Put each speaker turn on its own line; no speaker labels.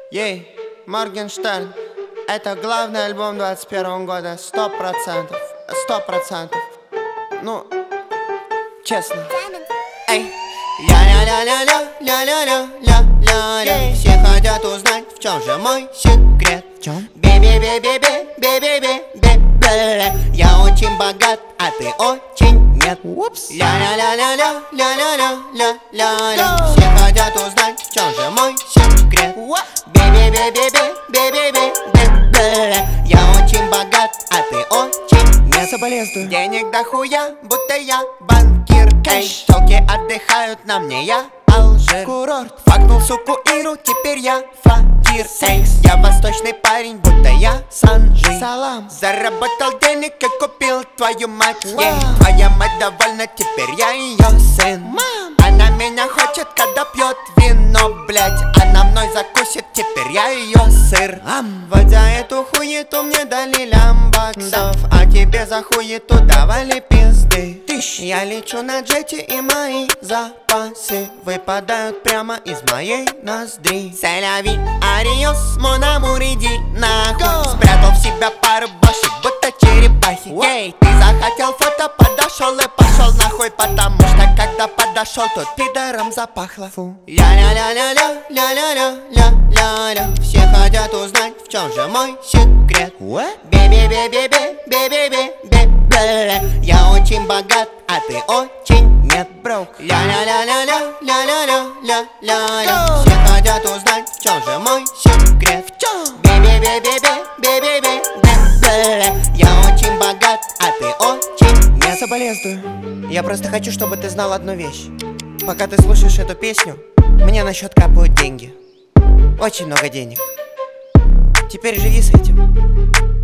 Ей, Моргенштерн, это главный альбом 21 года, 100%, 100%. Ну, честно. Эй, ля-ля-ля-ля-ля-ля-ля-ля-ля. Все хотят узнать, в чем же мой секрет. Бе-бе-бе-бе-бе-бе-бе-бе. Я очень богат, а ты очень нет. Ля-ля-ля-ля-ля-ля-ля-ля-ля. Все хотят узнать, в чем же мой секрет. Бе-бе-бе-бе-бе-бе-бе-бе. Я очень богат, а ты очень нет.
Соболезную.
Денег дохуя, будто я банкир. Эй, телки отдыхают на мне, я Алжир.
Курорт.
Факнул суку Иру, теперь я факир. Эй, я восточный парень, будто я Санжи.
Салам.
Заработал денег и купил твою мать.
Вау.
Ей, твоя мать довольна, теперь я ее сын.
Мам.
Она меня хочет, когда пьет вино, блять. Она мной закусит, теперь я ее сыр. Вот за эту хуету мне дали лямбаксов, а тебе за хуету давали пизды. Я лечу на джете, и мои запасы выпадают прямо из моей ноздри. Селяви, ариос, монамур, иди нахуй.
Go.
Спрятал в себя пару башек, будто черепахи. Ей, ты захотел фото, подошел и пошел нахуй, потому что когда подошел, тут пидором запахло. Ля-ля-ля-ля-ля-ля-ля-ля-ля. Все хотят узнать, в чем же мой секрет. Бе-бе-бе-бе-бе-бе-бе-бе. Я очень богат, а ты очень нет, брок. Ля-ля-ля-ля-ля-ля-ля-ля-ля. Все хотят узнать, в чем же мой секрет. Бе-бе-бе-бе-бе-бе-бе. Я очень богат, а ты очень нет.
Соболезную. Я просто хочу, чтобы ты знал одну вещь. Пока ты слушаешь эту песню, мне на счет капают деньги. Очень много денег. Теперь живи с этим.